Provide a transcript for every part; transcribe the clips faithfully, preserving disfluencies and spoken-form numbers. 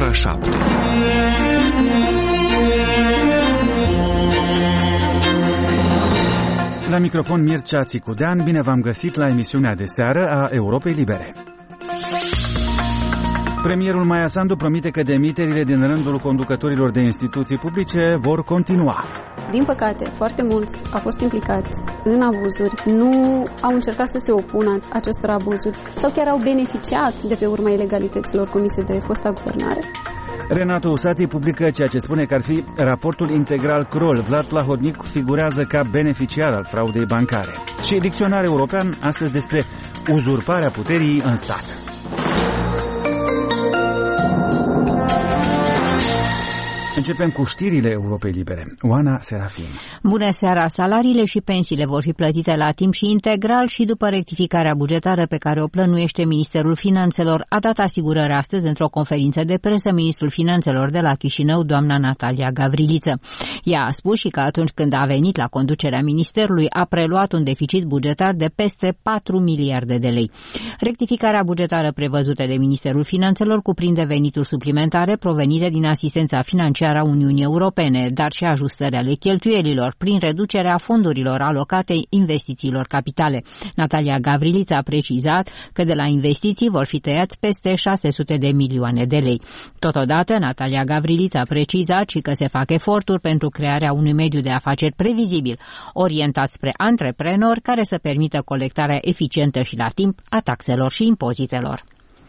ora șapte. La microfon Mircea Țicudean, bine v-am găsit la emisiunea de seară a Europei Libere. Premierul Maia Sandu promite că demiterile din rândul conducătorilor de instituții publice vor continua. Din păcate, foarte mulți au fost implicați în abuzuri, nu au încercat să se opună acestor abuzuri sau chiar au beneficiat de pe urma ilegalităților comise de fosta guvernare. Renato Usati publică ceea ce spune că ar fi raportul integral Kroll. Vlad Plahotniuc figurează ca beneficiar al fraudei bancare. Și dicționar european astăzi despre uzurparea puterii în stat. Începem cu știrile Europei Libere. Oana Serafin. Bună seara! Salariile și pensiile vor fi plătite la timp și integral și după rectificarea bugetară pe care o plănuiește Ministerul Finanțelor. A dat asigurări astăzi într-o conferință de presă ministrul Finanțelor de la Chișinău, doamna Natalia Gavriliță. Ea a spus și că atunci când a venit la conducerea ministerului a preluat un deficit bugetar de peste patru miliarde de lei. Rectificarea bugetară prevăzută de Ministerul Finanțelor cuprinde venituri suplimentare provenite din asistența financiară a Uniunii Europene, dar și ajustări ale cheltuielilor prin reducerea fondurilor alocate investițiilor capitale. Natalia Gavriliță a precizat că de la investiții vor fi tăiați peste șase sute de milioane de lei. Totodată, Natalia Gavriliță a precizat și că se fac eforturi pentru crearea unui mediu de afaceri previzibil, orientat spre antreprenori care să permită colectarea eficientă și la timp a taxelor și impozitelor.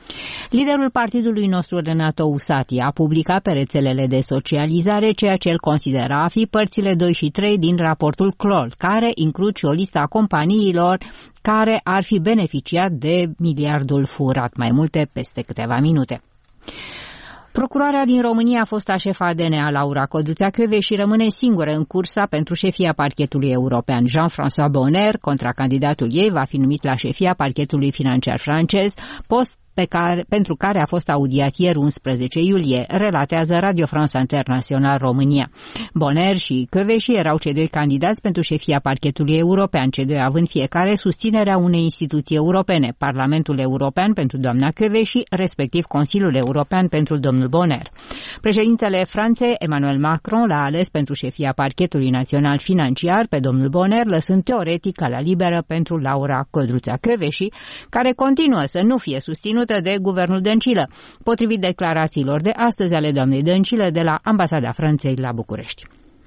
Liderul partidului nostru, Renato Usati, a publicat pe rețelele de socializare ceea ce el considera a fi părțile doi și trei din raportul Kroll, care includ și o listă a companiilor care ar fi beneficiat de miliardul furat. Mai multe peste câteva minute. Procurarea din România a fost șefa D N A Laura Codruța-Kövesi și rămâne singură în cursa pentru șefia parchetului european. Jean-François Bonner, contracandidatul ei, va fi numit la șefia parchetului financiar francez, post pe care, pentru care a fost audiat ieri unsprezece iulie, relatează Radio France International România. Bonner și Kövesi erau cei doi candidați pentru șefia parchetului european, cei doi având fiecare susținerea unei instituții europene, Parlamentul European pentru doamna Kövesi, respectiv Consiliul European pentru domnul Bonner. Președintele Franței, Emmanuel Macron, l-a ales pentru șefia parchetului național financiar pe domnul Bonner, lăsând teoretic calea liberă pentru Laura Codruța-Kövesi, care continuă să nu fie susținută de guvernul Dăncilă, potrivit declarațiilor de astăzi ale doamnei Dăncilă de la Ambasada Franței la București.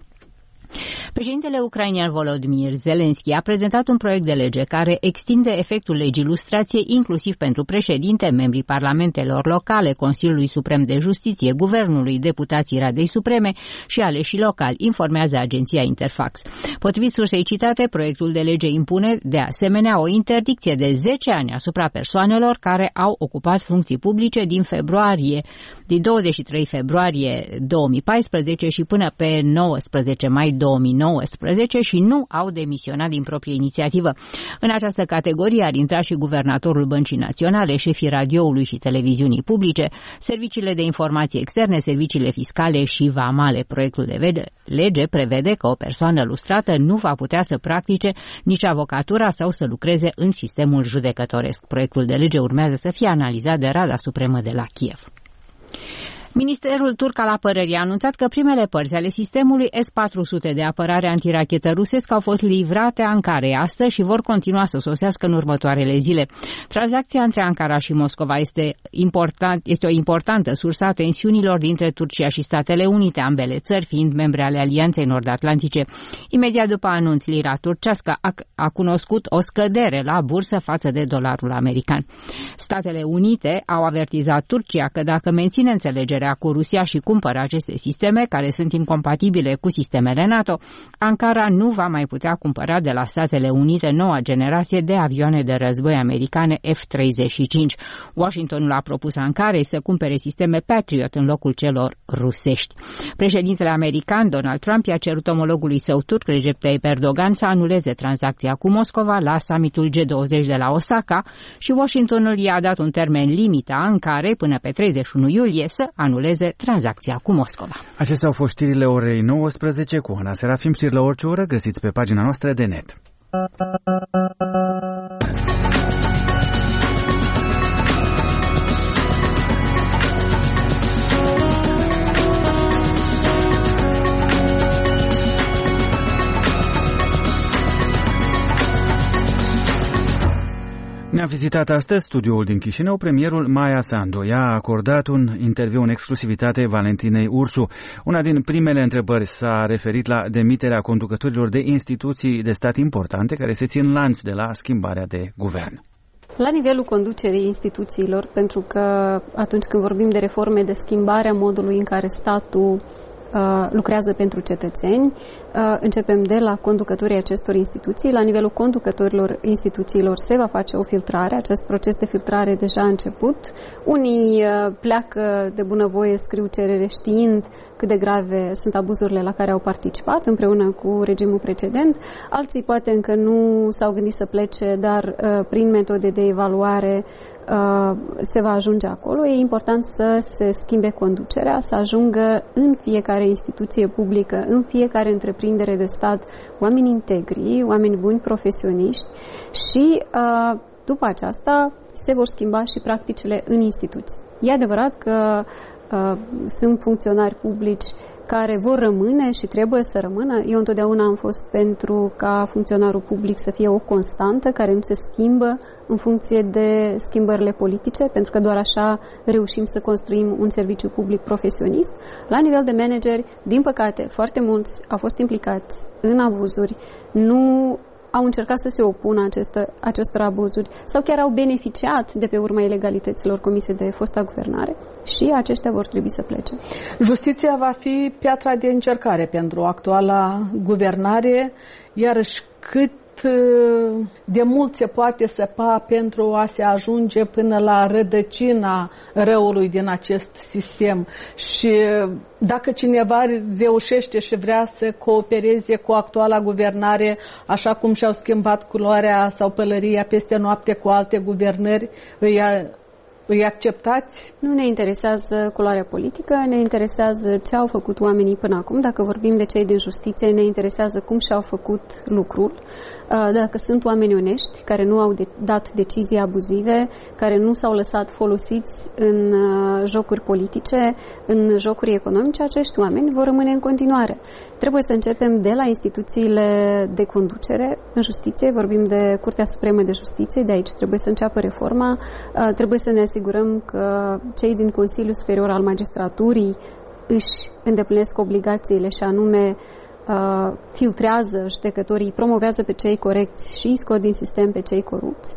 Președintele ucrainean Volodymyr Zelensky a prezentat un proiect de lege care extinde efectul legii lustrației inclusiv pentru președinte, membrii parlamentelor locale, Consiliului Suprem de Justiție, Guvernului, deputații Radei Supreme și aleșii locali, informează agenția Interfax. Potrivit sursei citate, proiectul de lege impune de asemenea o interdicție de zece ani asupra persoanelor care au ocupat funcții publice din februarie, din douăzeci și trei februarie două mii paisprezece și până pe nouăsprezece mai două mii nouăsprezece și nu au demisionat din proprie inițiativă. În această categorie ar intra și guvernatorul Băncii Naționale, șefii radioului și televiziunii publice, serviciile de informații externe, serviciile fiscale și vamale. Proiectul de lege prevede că o persoană lustrată nu va putea să practice nici avocatura sau să lucreze în sistemul judecătoresc. Proiectul de lege urmează să fie analizat de Rada Supremă de la Kiev. Ministerul turc al apărării a anunțat că primele părți ale sistemului S patru sute de apărare antirachetă rusesc au fost livrate Ankarei astăzi și vor continua să sosească în următoarele zile. Tranzacția între Ankara și Moscova este, important, este o importantă sursă a tensiunilor dintre Turcia și Statele Unite, ambele țări fiind membre ale Alianței Nord-Atlantice. Imediat după anunț, lira turcească a, a cunoscut o scădere la bursă față de dolarul american. Statele Unite au avertizat Turcia că dacă menține înțelegerea cu Rusia și cumpără aceste sisteme, care sunt incompatibile cu sistemele NATO, Ankara nu va mai putea cumpăra de la Statele Unite noua generație de avioane de război americane F treizeci și cinci. Washingtonul a propus Ankarei să cumpere sisteme Patriot în locul celor rusești. Președintele american Donald Trump i-a cerut omologului său turc Recep Tayyip Erdogan să anuleze tranzacția cu Moscova la summitul G douăzeci de la Osaka și Washingtonul i-a dat un termen limită Ankarei până pe treizeci și unu iulie să anuleze tranzacția cu Moscova. Acestea au fost știrile orei nouăsprezece cu Ana Serafim. Știri la orice oră găsiți pe pagina noastră de net. Ne-a vizitat astăzi studioul din Chișinău premierul Maia Sandu. Ea a acordat un interviu în exclusivitate Valentinei Ursu. Una din primele întrebări s-a referit la demiterea conducătorilor de instituții de stat importante care se țin lanț de la schimbarea de guvern. La nivelul conducerii instituțiilor, pentru că atunci când vorbim de reforme, de schimbarea modului în care statul lucrează pentru cetățeni, începem de la conducătorii acestor instituții. La nivelul conducătorilor instituțiilor se va face o filtrare. Acest proces de filtrare deja a început. Unii pleacă de bunăvoie, scriu cerere știind cât de grave sunt abuzurile la care au participat împreună cu regimul precedent. Alții poate încă nu s-au gândit să plece, dar prin metode de evaluare se va ajunge acolo. E important să se schimbe conducerea, să ajungă în fiecare instituție publică, în fiecare întreprindere de stat, oameni integri, oameni buni, profesioniști și după aceasta se vor schimba și practicile în instituții. E adevărat că uh, sunt funcționari publici care vor rămâne și trebuie să rămână. Eu întotdeauna am fost pentru ca funcționarul public să fie o constantă, care nu se schimbă în funcție de schimbările politice, pentru că doar așa reușim să construim un serviciu public profesionist. La nivel de manageri, din păcate, foarte mulți au fost implicați în abuzuri, nu au încercat să se opună acestor, acestor abuzuri sau chiar au beneficiat de pe urma ilegalităților comise de fosta guvernare și aceștia vor trebui să plece. Justiția va fi piatra de încercare pentru actuala guvernare, iarăși cât de mult se poate săpa pentru a se ajunge până la rădăcina răului din acest sistem. Și dacă cineva reușește și vrea să coopereze cu actuala guvernare, așa cum și-au schimbat culoarea sau pălăria peste noapte cu alte guvernări, îi Îi acceptați? Nu ne interesează culoarea politică, ne interesează ce au făcut oamenii până acum. Dacă vorbim de cei din justiție, ne interesează cum și-au făcut lucrul. Dacă sunt oameni onești, care nu au dat decizii abuzive, care nu s-au lăsat folosiți în jocuri politice, în jocuri economice, acești oameni vor rămâne în continuare. Trebuie să începem de la instituțiile de conducere în justiție, vorbim de Curtea Supremă de Justiție, de aici trebuie să înceapă reforma, trebuie să ne asigurăm că cei din Consiliul Superior al Magistraturii își îndeplinesc obligațiile și anume uh, filtrează judecătorii, promovează pe cei corecți și îi scot din sistem pe cei corupți.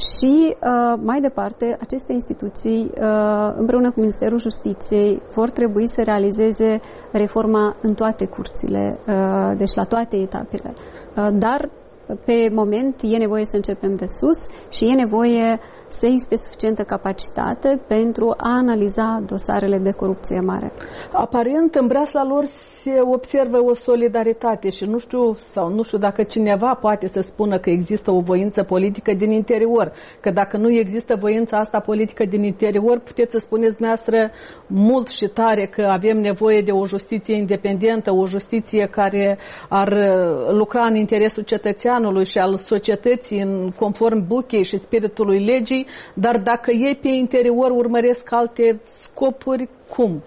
Și uh, mai departe, aceste instituții uh, împreună cu Ministerul Justiției vor trebui să realizeze reforma în toate curțile, uh, deci la toate etapele. Uh, dar pe moment e nevoie să începem de sus și e nevoie să existe suficientă capacitate pentru a analiza dosarele de corupție mare. Aparent, în breasla lor se observă o solidaritate și nu știu, sau nu știu dacă cineva poate să spună că există o voință politică din interior. Că dacă nu există voința asta politică din interior, puteți să spuneți dumneavoastră mult și tare că avem nevoie de o justiție independentă, o justiție care ar lucra în interesul cetățeanului și al societății în conform buchei și spiritului legii, dar dacă ei pe interior urmăresc alte scopuri, cum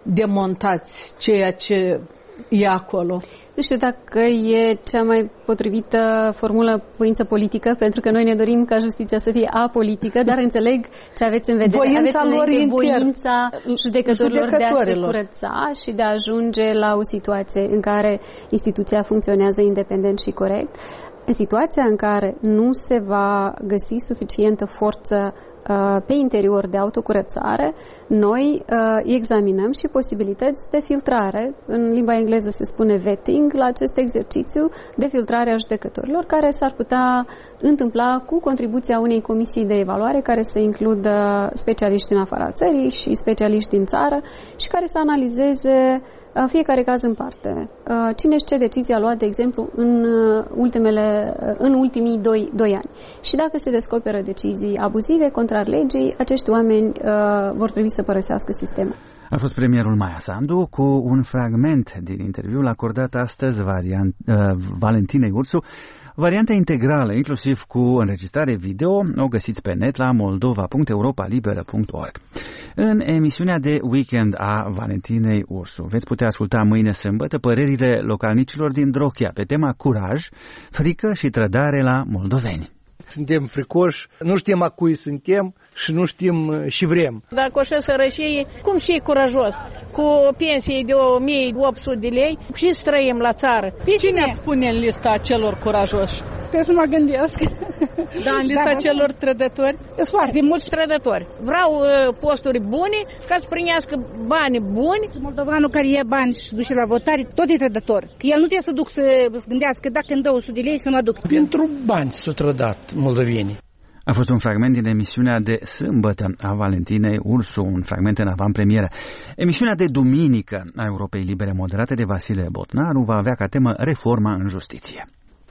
demontați ceea ce e acolo? Nu știu dacă e cea mai potrivită formulă voință politică, pentru că noi ne dorim ca justiția să fie apolitică, dar înțeleg ce aveți în vedere. Voința aveți lor în voința judecătorilor, judecătorilor de a se curăța și de a ajunge la o situație în care instituția funcționează independent și corect. În situația în care nu se va găsi suficientă forță pe interior de autocurățare, noi examinăm și posibilități de filtrare. În limba engleză se spune vetting la acest exercițiu de filtrare a judecătorilor, care s-ar putea întâmpla cu contribuția unei comisii de evaluare care să includă specialiști din afara țării și specialiști din țară și care să analizeze fiecare caz în parte. Cine și ce decizie a luat, de exemplu, în, ultimele, în ultimii doi, doi ani. Și dacă se descoperă decizii abuzive, contrar legii, acești oameni uh, vor trebui să părăsească sistemul. A fost premierul Maia Sandu cu un fragment din interviul acordat astăzi variant, uh, Valentinei Ursu. Varianta integrală, inclusiv cu înregistrare video, o găsiți pe net la moldova punct europa liberă punct org. În emisiunea de weekend a Valentinei Ursu veți putea asculta mâine sâmbătă părerile localnicilor din Drochia pe tema curaj, frică și trădare la moldoveni. Suntem fricoși, nu știm a cui suntem și nu știm și vrem. Dacă o să sărășie, cum și curajos, cu o pensie de o mie opt sute de lei și străim la țară. Cine ați pune în lista celor curajoși? Trebuie să mă gândesc. Da, în lista da, celor trădători? Sunt foarte mulți trădători. Vreau uh, posturi bune ca să primească bani buni. Moldovanul care ia bani și duce la votare, tot e trădător. Că el nu trebuie să duc să, să gândească dacă îmi dă o sută de lei să mă duc. Pentru bani s-au trădat moldovenii. A fost un fragment din emisiunea de sâmbătă a Valentinei Ursu, un fragment în avantpremieră. Emisiunea de duminică a Europei Libere, moderată de Vasile Botnaru, va avea ca temă reforma în justiție.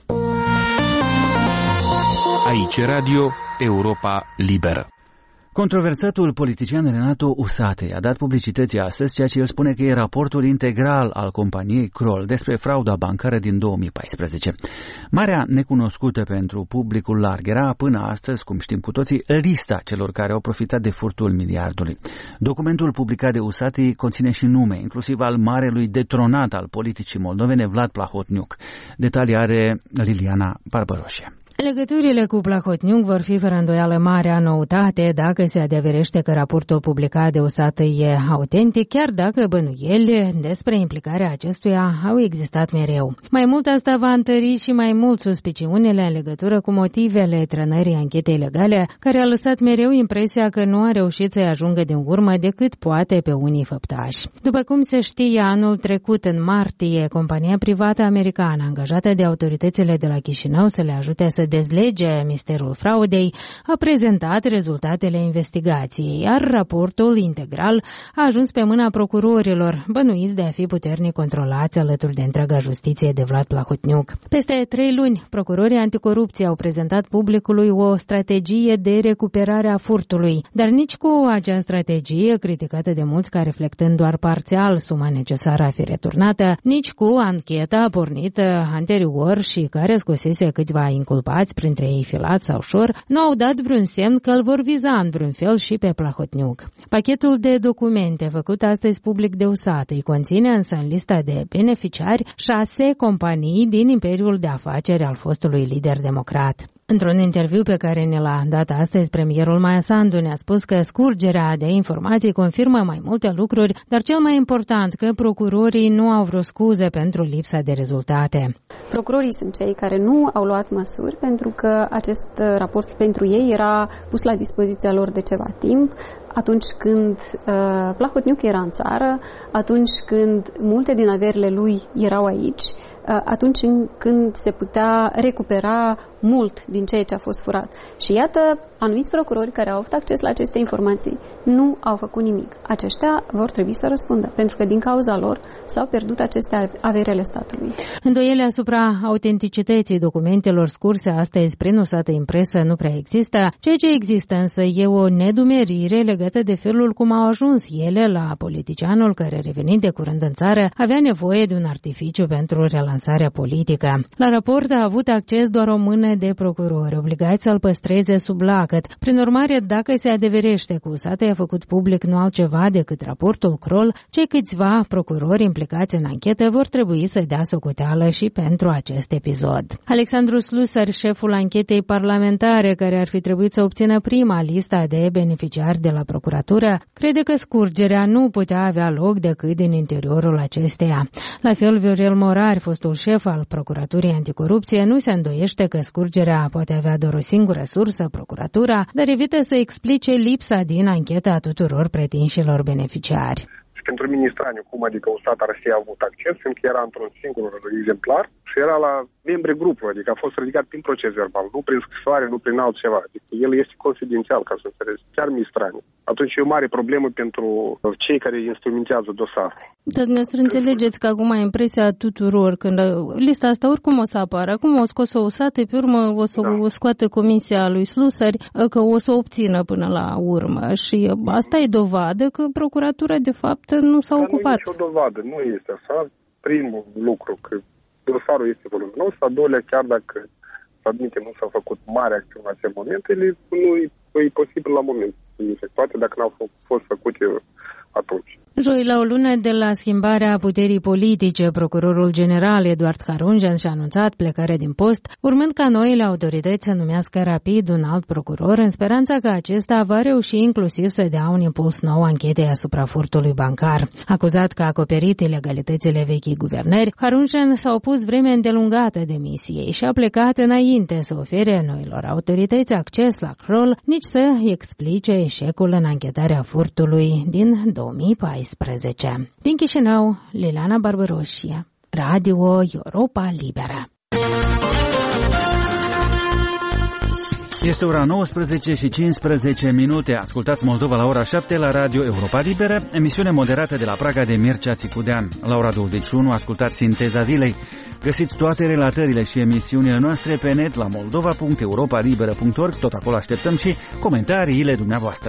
Aici Radio Europa Liberă. Controversatul politician Renato Usate a dat publicității astăzi ceea ce el spune că e raportul integral al companiei Kroll despre frauda bancară din două mii paisprezece. Marea necunoscută pentru publicul larg era până astăzi, cum știm cu toții, lista celor care au profitat de furtul miliardului. Documentul publicat de Usate conține și nume, inclusiv al marelui detronat al politicii moldovene Vlad Plahotniuc. Detalii are Liliana Barbaroșie. Legăturile cu Plahotniuc vor fi fără îndoială marea noutate dacă se adeverește că raportul publicat de Usate e autentic, chiar dacă bănuieli despre implicarea acestuia au existat mereu. Mai mult, asta va întări și mai mult suspiciunile în legătură cu motivele trănării anchetei legale, care a lăsat mereu impresia că nu a reușit să-i ajungă din urmă decât poate pe unii făptași. După cum se știe, anul trecut, în martie, compania privată americană angajată de autoritățile de la Chișinău să le ajute să dezlege misterul fraudei, a prezentat rezultatele investigației, iar raportul integral a ajuns pe mâna procurorilor, bănuiți de a fi puternic controlați alături de întreaga justiție de Vlad Plahotniuc. Peste trei luni, procurorii anticorupție au prezentat publicului o strategie de recuperare a furtului, dar nici cu acea strategie, criticată de mulți ca reflectând doar parțial suma necesară a fi returnată, nici cu ancheta pornită anterior și care scosese câțiva inculpați, printre ei Filat sau Șor, nu au dat vreun semn că îl vor viza în vreun fel și pe Plahotniuc. Pachetul de documente făcut astăzi public de Usate îi conține însă în lista de beneficiari șase companii din imperiul de afaceri al fostului lider democrat. Într-un interviu pe care ne l-a dat astăzi, premierul Maia Sandu ne-a spus că scurgerea de informații confirmă mai multe lucruri, dar cel mai important că procurorii nu au vreo scuză pentru lipsa de rezultate. Procurorii sunt cei care nu au luat măsuri pentru că acest raport pentru ei era pus la dispoziția lor de ceva timp, atunci când uh, Plahotniuc era în țară, atunci când multe din averile lui erau aici, uh, atunci când se putea recupera mult din ceea ce a fost furat. Și iată, anumiți procurori care au avut acces la aceste informații nu au făcut nimic. Aceștia vor trebui să răspundă, pentru că din cauza lor s-au pierdut aceste averele statului. Îndoiele asupra autenticității documentelor scurse astăzi prin Usate în presă nu prea există. Ceea ce există însă e o nedumerire legată de felul cum au ajuns ele la politicianul care, revenind de curând în țară, avea nevoie de un artificiu pentru relansarea politică. La raport a avut acces doar o mână de procurori, obligați să-l păstreze sub lacăt. Prin urmare, dacă se adeverește că Usate a făcut public nu altceva decât raportul Kroll, cei câțiva procurori implicați în anchetă vor trebui să dea socoteală și pentru acest episod. Alexandru Slusar, șeful anchetei parlamentare, care ar fi trebuit să obțină prima lista de beneficiari de la procuratură, crede că scurgerea nu putea avea loc decât din interiorul acesteia. La fel, Viorel Morar, fostul șef al Procuraturii Anticorupție, nu se îndoiește că scurgerea poate avea doar o singură sursă, procuratura, dar evită să explice lipsa din ancheta tuturor pretinșilor beneficiari. Pentru mine e straniu cum adică Usate ar fi avut acces, fiindcă era într-un singur exemplar și era la membrii grupului, adică a fost ridicat prin proces verbal, nu prin scrisoare, nu prin altceva. Adică el este confidențial, ca să înțelegi. Chiar mi-e straniu. Atunci e o mare problemă pentru cei care instrumentează dosarul. Dar dumneavoastră înțelegeți că acum impresia tuturor, când lista asta oricum o să apară, acum o scos-o Usate, pe urmă o să da. o scoată comisia lui Slusari, că o să o obțină până la urmă. Și asta e dovadă că procuratura, de fapt, nu s-a Dar ocupat. Nu e nicio dovadă, nu este așa. Primul lucru, că dosarul este voluminos, a doilea, chiar dacă să admite nu s-au făcut mari acțiuni în acel moment, ele nu e posibil la moment efectuate dacă n-au fost făcute atunci. Joi, la o lună de la schimbarea puterii politice, procurorul general Eduard Harunjan și-a anunțat plecarea din post, urmând ca noile autorități să numească rapid un alt procuror, în speranța că acesta va reuși inclusiv să dea un impuls nou anchetei asupra furtului bancar. Acuzat că a acoperit ilegalitățile vechii guvernări, Harunjan s-a opus vreme îndelungată demisiei și a plecat înainte să ofere noilor autorități acces la Kroll, nici să explice eșecul în anchetarea furtului din două mii paisprezece. Din Chișinău, Liliana Barbaroșia, Radio Europa Liberă. Este ora nouăsprezece și cincisprezece minute. Ascultați Moldova la ora șapte la Radio Europa Liberă, emisiune moderată de la Praga de Mircea Țicudean. La ora douăzeci și unu ascultați Sinteza Zilei. Găsiți toate relatările și emisiunile noastre pe net la moldova punct europa liberă punct org. Tot acolo așteptăm și comentariile dumneavoastră.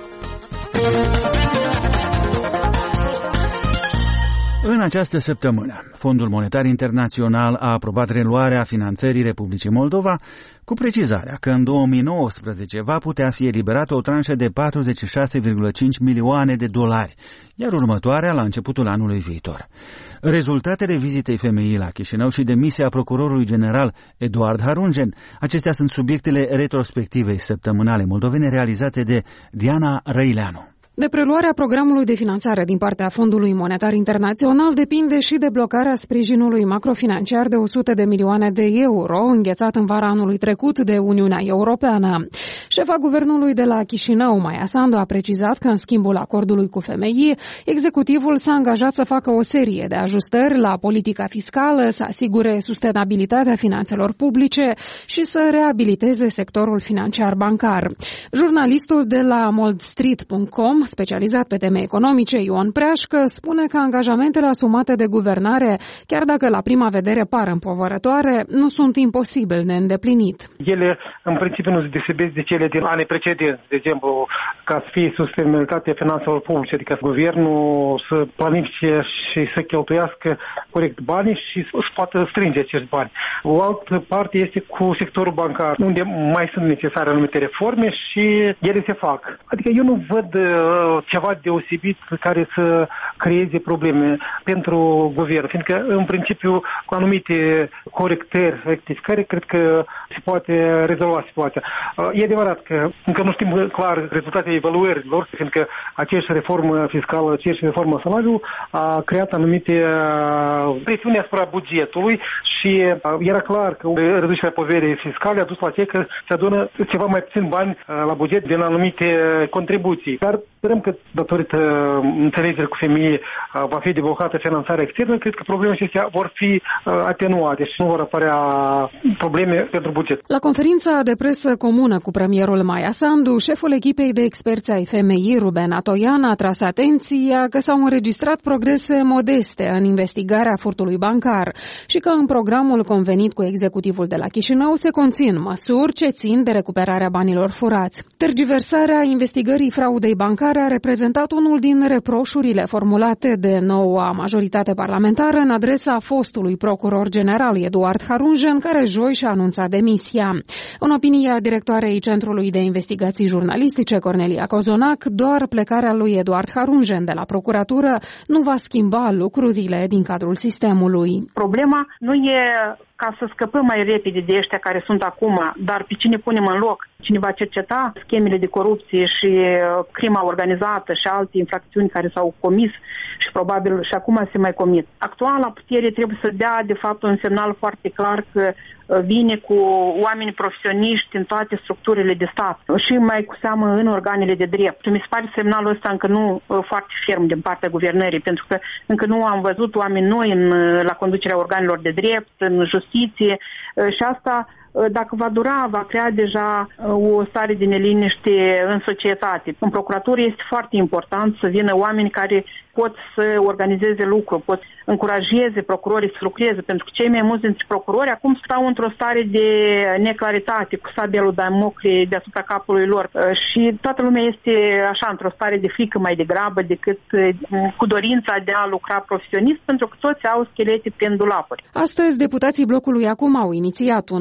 În această săptămână, Fondul Monetar Internațional a aprobat reluarea finanțării Republicii Moldova, cu precizarea că în două mii nouăsprezece va putea fi eliberată o tranșă de patruzeci și șase virgulă cinci milioane de dolari, iar următoarea la începutul anului viitor. Rezultatele vizitei F M I la Chișinău și demisia procurorului general Eduard Harunjan, acestea sunt subiectele retrospectivei săptămânale moldovene realizate de Diana Răileanu. De preluarea programului de finanțare din partea Fondului Monetar Internațional depinde și de blocarea sprijinului macrofinanciar de o sută de milioane de euro înghețat în vara anului trecut de Uniunea Europeană. Șefa guvernului de la Chișinău, Maia Sandu, a precizat că în schimbul acordului cu F M I, executivul s-a angajat să facă o serie de ajustări la politica fiscală, să asigure sustenabilitatea finanțelor publice și să reabiliteze sectorul financiar bancar. Jurnalistul de la moldstreet punct com, specializat pe teme economice, Ion Preașcă, spune că angajamentele asumate de guvernare, chiar dacă la prima vedere par împovărătoare, nu sunt imposibil de îndeplinit. Ele, în principiu, nu se deosebesc de cele din anii precedenți, de exemplu, ca să fie sustenabilitatea finanțelor publice, adică guvernul să planifice și să cheltuiască corect banii și să poată strânge acești bani. O altă parte este cu sectorul bancar, unde mai sunt necesare anumite reforme și ele se fac. Adică eu nu văd ceva deosebit care să creeze probleme pentru guvern, fiindcă în principiu cu anumite corectări, rectificări, cred că se poate rezolva situația. E adevărat că încă nu știm clar rezultatele evaluărilor, fiindcă aceeași reformă fiscală, aceeași reformă salariului a creat anumite presiuni asupra bugetului și era clar că reducerea poverii fiscale a dus la ce că se adună ceva mai puțin bani la buget din anumite contribuții. Dar sperăm că datorită înțelegerii cu F M I va fi deblocată finanțarea externă, cred că problemele acestea vor fi atenuate și nu vor apărea probleme pentru buget. La conferința de presă comună cu premierul Maia Sandu, șeful echipei de experți ai F M I, Ruben Atoian, a tras atenția că s-au înregistrat progrese modeste în investigarea furtului bancar și că în programul convenit cu executivul de la Chișinău se conțin măsuri ce țin de recuperarea banilor furați. Tergiversarea investigării fraudei bancare a reprezentat unul din reproșurile formulate de noua majoritate parlamentară în adresa fostului procuror general Eduard Harunjan, care joi și-a anunțat demisia. În opinia directoarei Centrului de Investigații Jurnalistice, Cornelia Cozonac, doar plecarea lui Eduard Harunjan de la procuratură nu va schimba lucrurile din cadrul sistemului. Problema nu e ca să scăpăm mai repede de ăștia care sunt acum, dar pe cine punem în loc? Cine va cerceta schemele de corupție și crima organizată și alte infracțiuni care s-au comis și probabil și acum se mai comit. Actuala putere trebuie să dea, de fapt, un semnal foarte clar că vine cu oameni profesioniști în toate structurile de stat și mai cu seamă în organele de drept. Și mi se pare semnalul ăsta încă nu foarte ferm din partea guvernării, pentru că încă nu am văzut oameni noi în, la conducerea organelor de drept, în justiție și asta, dacă va dura, va crea deja o stare de neliniște în societate. În procuratură este foarte important să vină oameni care pot să organizeze lucruri, pot încurajeze procurorii să lucreze, pentru că cei mai mulți dintre procurori acum stau într-o stare de neclaritate, cu sabia lui Damocle deasupra capului lor și toată lumea este așa într-o stare de frică mai degrabă decât cu dorința de a lucra profesionist, pentru că toți au schelete prin dulapuri. Astăzi, deputații blocului Acum au inițiat un proiect de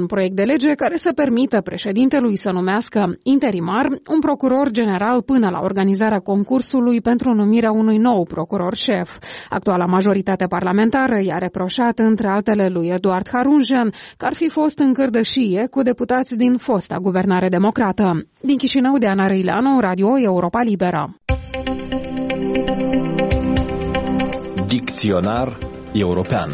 de lege care să permită președintelui să numească interimar un procuror general până la organizarea concursului pentru numirea unui nou procuror șef. Actuala majoritate parlamentară i-a reproșat, între altele lui Eduard Harunjan, că ar fi fost în cârdășie cu deputați din fosta guvernare democrată. Din Chișinău, Diana Răileanu, Radio Europa Liberă. Dicționar european.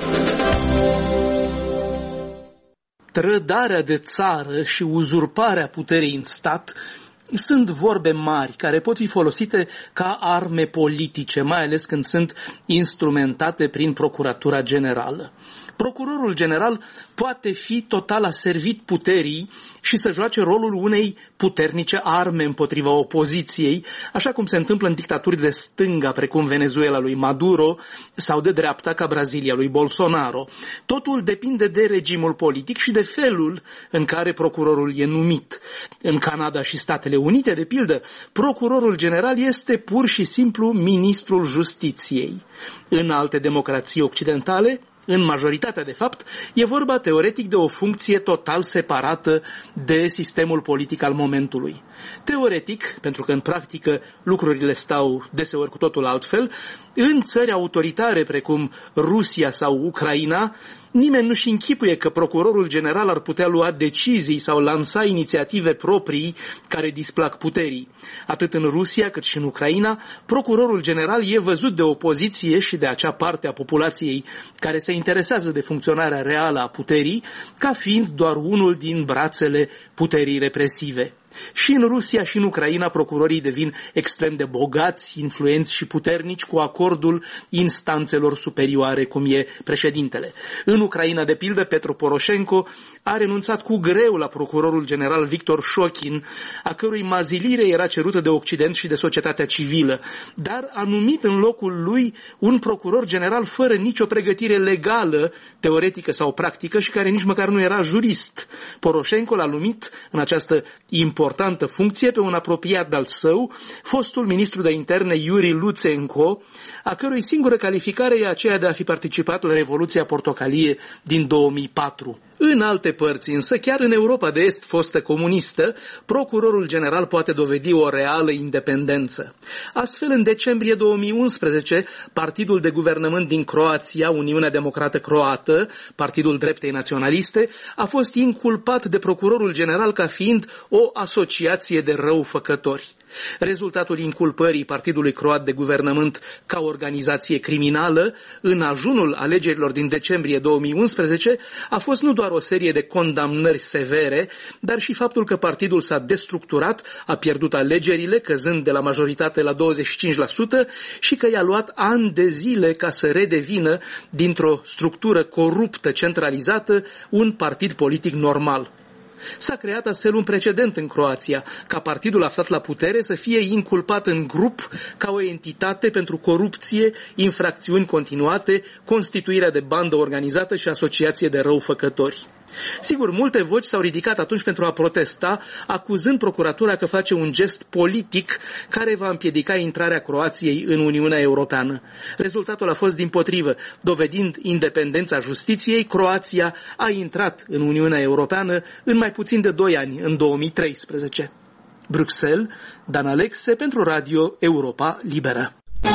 Trădarea de țară și uzurparea puterii în stat sunt vorbe mari care pot fi folosite ca arme politice, mai ales când sunt instrumentate prin Procuratura Generală. Procurorul general poate fi total aservit puterii și să joace rolul unei puternice arme împotriva opoziției, așa cum se întâmplă în dictaturi de stânga, precum Venezuela lui Maduro, sau de dreapta, ca Brazilia lui Bolsonaro. Totul depinde de regimul politic și de felul în care procurorul e numit. În Canada și Statele Unite, de pildă, procurorul general este pur și simplu ministrul justiției. În alte democrații occidentale, în majoritatea, de fapt, e vorba teoretic de o funcție total separată de sistemul politic al momentului. Teoretic, pentru că în practică lucrurile stau deseori cu totul altfel, în țări autoritare precum Rusia sau Ucraina, nimeni nu-și închipuie că procurorul general ar putea lua decizii sau lansa inițiative proprii care displac puterii. Atât în Rusia cât și în Ucraina, procurorul general e văzut de opoziție și de acea parte a populației care se interesează de funcționarea reală a puterii ca fiind doar unul din brațele puterii represive. Și în Rusia și în Ucraina procurorii devin extrem de bogați, influenți și puternici cu acordul instanțelor superioare, cum e președintele. În Ucraina, de pildă, Petro Poroșenko a renunțat cu greu la procurorul general Victor Șochin, a cărui mazilire era cerută de Occident și de societatea civilă, dar a numit în locul lui un procuror general fără nicio pregătire legală, teoretică sau practică, și care nici măcar nu era jurist. Poroșenko l-a numit în această importantă funcție pe un apropiat de-al său, fostul ministru de interne Iuri Lutsenko, a cărui singură calificare e aceea de a fi participat la Revoluția Portocalie din două mii patru. În alte părți, însă, chiar în Europa de Est fostă comunistă, procurorul general poate dovedi o reală independență. Astfel, în decembrie două mii unsprezece, partidul de guvernământ din Croația, Uniunea Democrată Croată, partidul dreptei naționaliste, a fost inculpat de procurorul general ca fiind o asociație de răufăcători. Rezultatul inculpării Partidului Croat de Guvernământ ca organizație criminală în ajunul alegerilor din decembrie două mii unsprezece a fost nu doar o serie de condamnări severe, dar și faptul că partidul s-a destructurat, a pierdut alegerile, căzând de la majoritate la douăzeci și cinci la sută, și că i-a luat ani de zile ca să redevină, dintr-o structură coruptă centralizată, un partid politic normal. S-a creat astfel un precedent în Croația, ca partidul aflat la putere să fie inculpat în grup ca o entitate pentru corupție, infracțiuni continuate, constituirea de bandă organizată și asociație de răufăcători. Sigur, multe voci s-au ridicat atunci pentru a protesta, acuzând procuratura că face un gest politic care va împiedica intrarea Croației în Uniunea Europeană. Rezultatul a fost dimpotrivă. Dovedind independența justiției, Croația a intrat în Uniunea Europeană în mai puțin de doi ani, în două mii treisprezece. Bruxelles, Dan Alexe pentru Radio Europa Liberă.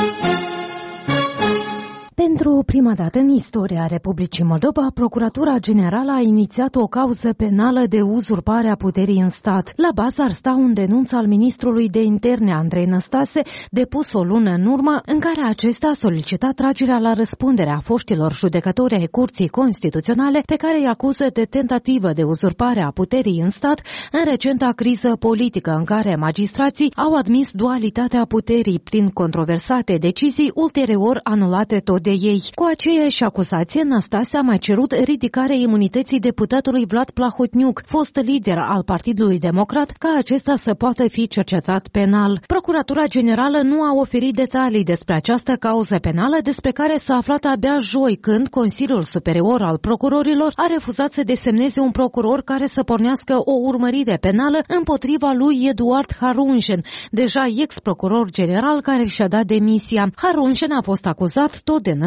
Pentru prima dată în istoria Republicii Moldova, Procuratura Generală a inițiat o cauză penală de uzurpare a puterii în stat. La bază ar sta un denunț al ministrului de interne Andrei Năstase, depus o lună în urmă, în care acesta a solicitat tragerea la răspundere a foștilor judecători ai Curții Constituționale, pe care îi acuză de tentativă de uzurpare a puterii în stat în recenta criză politică în care magistrații au admis dualitatea puterii prin controversate decizii ulterior anulate tot de ei. Cu aceeași acuzație, Năstase a mai cerut ridicarea imunității deputatului Vlad Plahotniuc, fost lider al Partidului Democrat, ca acesta să poată fi cercetat penal. Procuratura Generală nu a oferit detalii despre această cauză penală, despre care s-a aflat abia joi, când Consiliul Superior al Procurorilor a refuzat să desemneze un procuror care să pornească o urmărire penală împotriva lui Eduard Harunjan, deja ex-procuror general care și-a dat demisia. Harunjan a fost acuzat tot de Năstase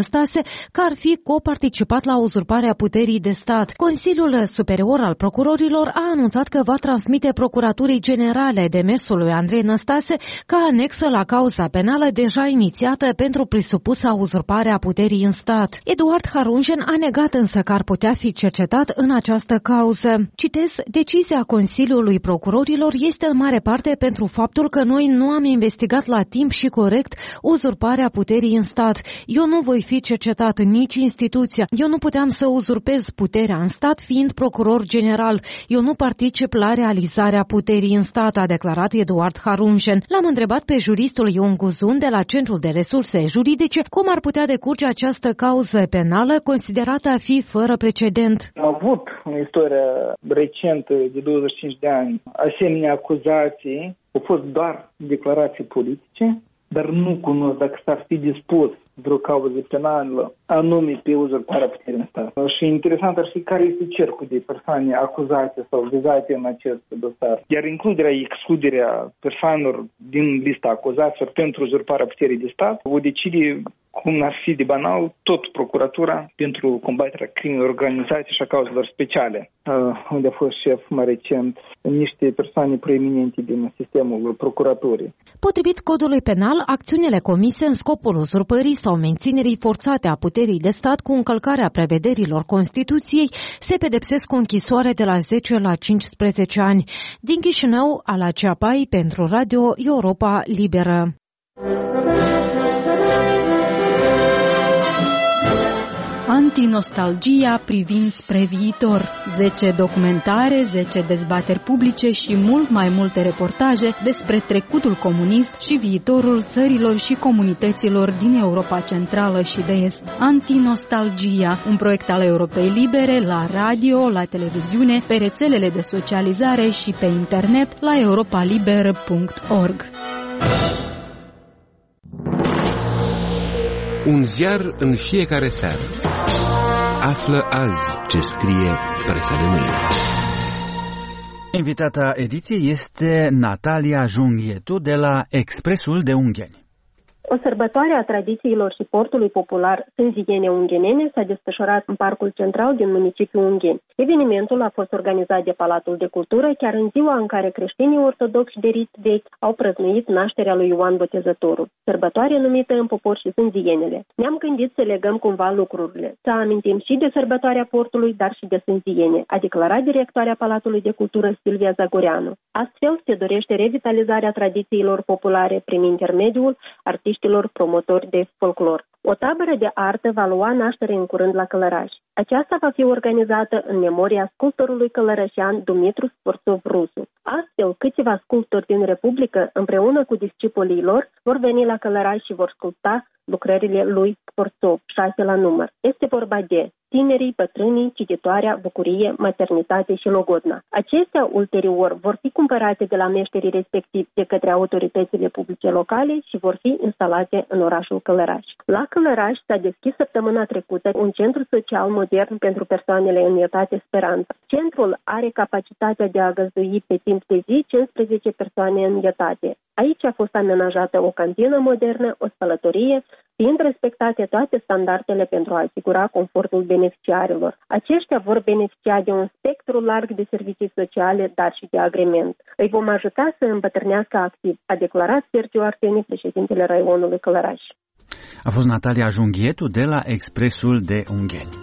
Năstase că ar fi coparticipat la uzurparea puterii de stat. Consiliul Superior al Procurorilor a anunțat că va transmite Procuraturii Generale demersul lui Andrei Năstase ca anexă la cauza penală deja inițiată pentru presupusa uzurpare a puterii în stat. Eduard Harunjen a negat însă că ar putea fi cercetat în această cauză. Citez, decizia Consiliului Procurorilor este în mare parte pentru faptul că noi nu am investigat la timp și corect uzurparea puterii în stat. Eu nu voi fi cercetat nici instituția. Eu nu puteam să uzurpez puterea în stat fiind procuror general. Eu nu particip la realizarea puterii în stat, a declarat Eduard Harunjen. L-am întrebat pe juristul Ion Guzun de la Centrul de Resurse Juridice cum ar putea decurge această cauză penală considerată a fi fără precedent. Am avut în istoria recentă de douăzeci și cinci de ani asemenea acuzații, au fost doar declarații politice, dar nu cunosc dacă s-ar fi dispus vreo cauză penală anume pe uzurparea puterii în stat. Și interesant ar fi care este cercul de persoane acuzate sau vizate în acest dosar. Iar includerea, excluderea persoanelor din lista acuzaților pentru uzurparea puterii de stat o decide, cum ar fi de banal, tot procuratura pentru combaterea crimei organizate și a cauzelor speciale, unde a fost șef mai recent niște persoane preeminente din sistemul procuraturii. Potrivit codului penal, acțiunile comise în scopul uzurpării sau menținerii forțate a puterii de stat cu încălcarea prevederilor Constituției se pedepsesc cu închisoare de la zece la cincisprezece ani. Din Chișinău, Ala Ceapai pentru Radio Europa Liberă. Antinostalgia privind spre viitor. zece documentare, zece dezbateri publice și mult mai multe reportaje despre trecutul comunist și viitorul țărilor și comunităților din Europa Centrală și de Est. Antinostalgia, un proiect al Europei Libere la radio, la televiziune, pe rețelele de socializare și pe internet la europaliber punct org. Un ziar în fiecare seară. Află azi ce scrie presa de mâine. Invitata ediției este Natalia Junghietu de la Expresul de Ungheni. O sărbătoare a tradițiilor și portului popular Sânziene Unghenene s-a desfășurat în Parcul Central din municipiul Ungheni. Evenimentul a fost organizat de Palatul de Cultură chiar în ziua în care creștinii ortodoxi de rit vechi au prăznuit nașterea lui Ioan Botezătorul, sărbătoare numită în popor și Sânzienele. Ne-am gândit să legăm cumva lucrurile, să amintim și de sărbătoarea portului, dar și de Sânziene, a declarat directoarea Palatului de Cultură Silvia Zagoreanu. Astfel se dorește revitalizarea tradițiilor populare prin intermediul artiștilor promotori de folclor. O tabără de artă va lua naștere în curând la Călăraș. Aceasta va fi organizată în memoria sculptorului călărășean Dumitru Sforțov Rusu. Astfel, câțiva sculptori din Republică, împreună cu discipolii lor, vor veni la Călăraș și vor sculpta lucrările lui Sforțov, șase la număr. Este vorba de tinerii, bătrânii, cititoarea, bucurie, maternitate și logodna. Acestea, ulterior, vor fi cumpărate de la meșterii respectivi de către autoritățile publice locale și vor fi instalate în orașul Călăraș. La Călăraș s-a deschis săptămâna trecută un centru social modern pentru persoanele în etate Speranța. Centrul are capacitatea de a găzdui pe timp de zi cincisprezece persoane în etate. Aici a fost amenajată o cantină modernă, o spălătorie, fiind respectate toate standardele pentru a asigura confortul beneficiarilor. Aceștia vor beneficia de un spectru larg de servicii sociale, dar și de agrement. Îi vom ajuta să îmbătrânească activ, a declarat Sergiu Arseni, președintele raionului Călăraș. A fost Natalia Junghietu de la Expresul de Ungheni.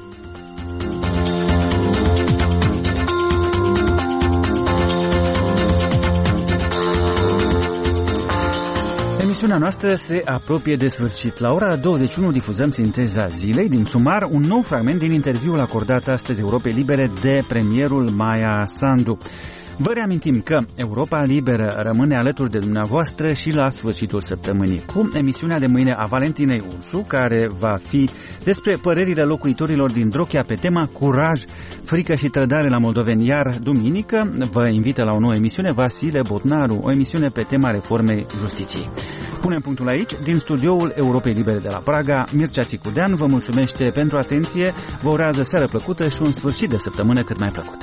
Emisiunea noastră se apropie de sfârșit. La ora douăzeci și unu difuzăm sinteza zilei. Din sumar, un nou fragment din interviul acordat astăzi Europei Libere de premierul Maia Sandu. Vă reamintim că Europa Liberă rămâne alături de dumneavoastră și la sfârșitul săptămânii, cu emisiunea de mâine a Valentinei Ursu, care va fi despre părerile locuitorilor din Drochia pe tema curaj, frică și trădare la moldoveni, iar duminică vă invită la o nouă emisiune Vasile Botnaru, o emisiune pe tema reformei justiției. Punem punctul aici, din studioul Europei Libere de la Praga. Mircea Țicudean vă mulțumește pentru atenție, vă urează seară plăcută și un sfârșit de săptămână cât mai plăcut.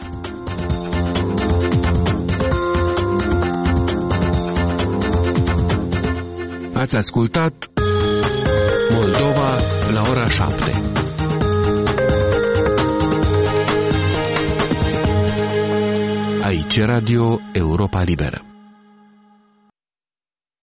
Ați ascultat Moldova la ora șapte. Aici Radio Europa Liberă.